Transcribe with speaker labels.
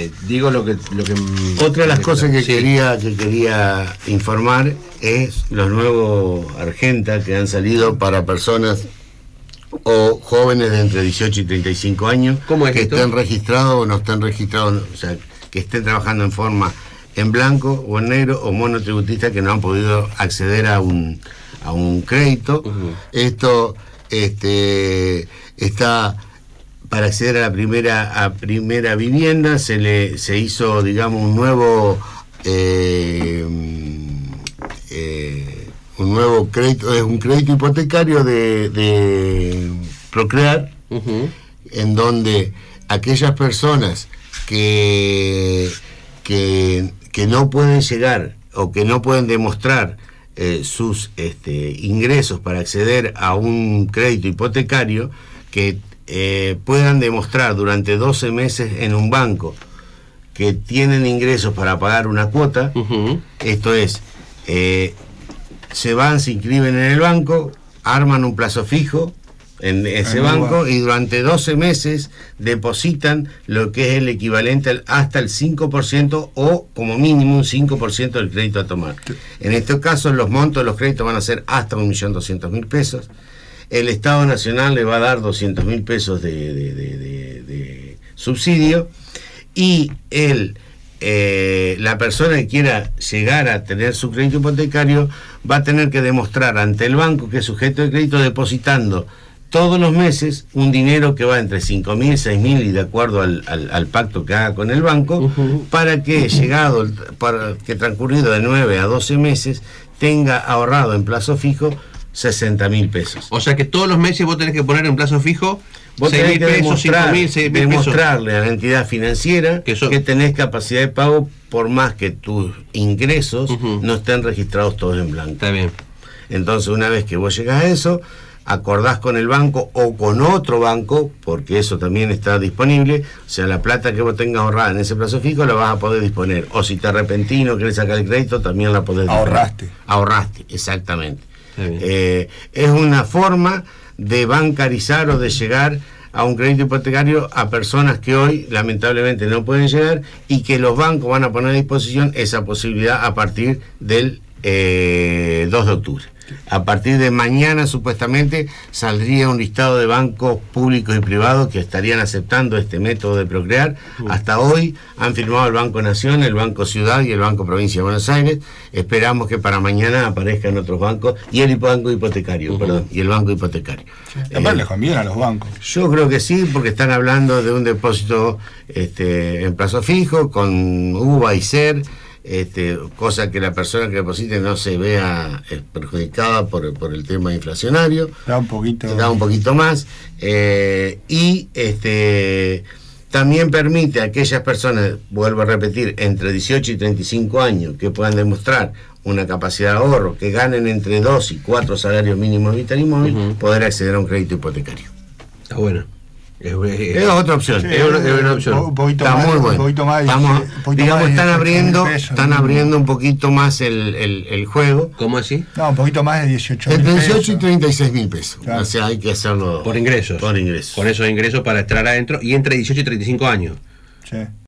Speaker 1: digo lo que
Speaker 2: Otra de las cosas que
Speaker 1: sí.
Speaker 2: quería informar es los nuevos Argenta que han salido para personas o jóvenes de entre 18 y 35 años.
Speaker 1: ¿Cómo es
Speaker 2: que
Speaker 1: esto?
Speaker 2: estén registrados o no estén registrados, o sea, que estén trabajando en forma en blanco o en negro, o monotributistas que no han podido acceder a un crédito.
Speaker 1: Uh-huh.
Speaker 2: Esto está para acceder a la primera vivienda. Se hizo, digamos, un nuevo crédito, es un crédito hipotecario de Procrear,
Speaker 1: Uh-huh.
Speaker 2: en donde aquellas personas que no pueden llegar o que no pueden demostrar sus ingresos para acceder a un crédito hipotecario, que puedan demostrar durante 12 meses en un banco que tienen ingresos para pagar una cuota.
Speaker 1: Uh-huh.
Speaker 2: Esto es, se van, se inscriben en el banco, arman un plazo fijo en ese banco y durante 12 meses depositan lo que es el equivalente hasta el 5% o como mínimo un 5% del crédito a tomar. En estos casos los montos de los créditos van a ser hasta 1.200.000 pesos. El Estado Nacional le va a dar 200.000 pesos de subsidio, y la persona que quiera llegar a tener su crédito hipotecario va a tener que demostrar ante el banco que es sujeto de crédito, depositando todos los meses un dinero que va entre 5.000, 6.000 y de acuerdo al pacto que haga con el banco, uh-huh, para que transcurrido de 9 a 12 meses tenga ahorrado en plazo fijo 60.000 pesos.
Speaker 1: O sea que todos los meses vos tenés que poner en plazo fijo 6.000 pesos, 5.000, 6.000 pesos.
Speaker 2: Demostrarle a la entidad financiera que tenés capacidad de pago, por más que tus ingresos, uh-huh, no estén registrados todos en blanco.
Speaker 1: Está bien.
Speaker 2: Entonces, una vez que vos llegás a eso, acordás con el banco o con otro banco, porque eso también está disponible. O sea, la plata que vos tengas ahorrada en ese plazo fijo la vas a poder disponer. O si te arrepentís y no querés sacar el crédito, también la podés disponer. Ahorraste, exactamente. Es una forma de bancarizar o de llegar a un crédito hipotecario a personas que hoy lamentablemente no pueden llegar, y que los bancos van a poner a disposición esa posibilidad a partir del 2 de octubre. A partir de mañana supuestamente saldría un listado de bancos públicos y privados que estarían aceptando este método de Procrear. Hasta hoy han firmado el Banco Nación, el Banco Ciudad y el Banco Provincia de Buenos Aires. Esperamos que para mañana aparezcan otros bancos y el banco hipotecario, uh-huh, perdón, y el banco hipotecario.
Speaker 3: También les conviene a los bancos.
Speaker 2: Yo creo que sí, porque están hablando de un depósito en plazo fijo con UVA y SER. Cosa que la persona que deposite no se vea perjudicada por el tema inflacionario. Da un poquito más. Y también permite a aquellas personas, vuelvo a repetir, entre 18 y 35 años, que puedan demostrar una capacidad de ahorro, que ganen entre 2 y 4 salarios mínimos vital y móvil, uh-huh, poder acceder a un crédito hipotecario.
Speaker 1: Está bueno.
Speaker 2: Es otra opción.
Speaker 3: Sí,
Speaker 2: es una opción.
Speaker 3: Un poquito
Speaker 2: está
Speaker 3: más,
Speaker 2: muy bueno.
Speaker 3: Un poquito más.
Speaker 2: Digamos, están abriendo un poquito más el juego.
Speaker 1: ¿Cómo así?
Speaker 3: No, un poquito más de 18.000
Speaker 2: entre 18
Speaker 3: pesos.
Speaker 2: y 36.000 pesos.
Speaker 3: Claro.
Speaker 2: O sea, hay que hacerlo
Speaker 1: por ingresos.
Speaker 2: Por ingresos.
Speaker 1: Con esos ingresos para entrar adentro, y entre 18 y 35 años.
Speaker 3: Sí.